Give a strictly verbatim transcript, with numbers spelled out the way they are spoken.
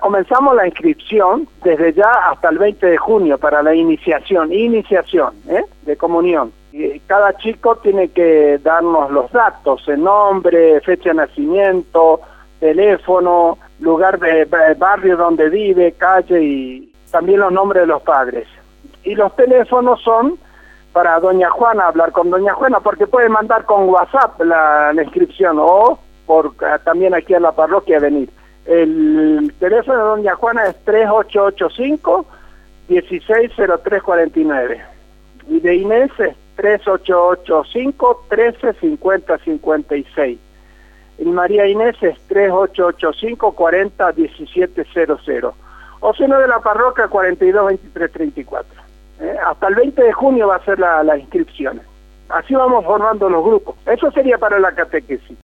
comenzamos la inscripción desde ya hasta el veinte de junio para la iniciación, iniciación ¿eh? de comunión. Y cada chico tiene que darnos los datos, el nombre, fecha de nacimiento, teléfono, lugar de barrio donde vive, calle y también los nombres de los padres. Y los teléfonos son para doña Juana, hablar con doña Juana, porque puede mandar con WhatsApp la, la inscripción o por también aquí a la parroquia venir. El teléfono de doña Juana es tres ocho ocho cinco, uno seis cero tres cuatro nueve y de Inés es tres ocho ocho cinco, uno tres cinco cero cinco seis. Y María Inés es tres ocho ocho cinco, cuatro cero, uno siete cero cero. O si no, de la parroquia cuarenta y dos veintitrés treinta y cuatro. ¿Eh? Hasta el veinte de junio va a ser la, las inscripciones. Así vamos formando los grupos. Eso sería para la catequesis.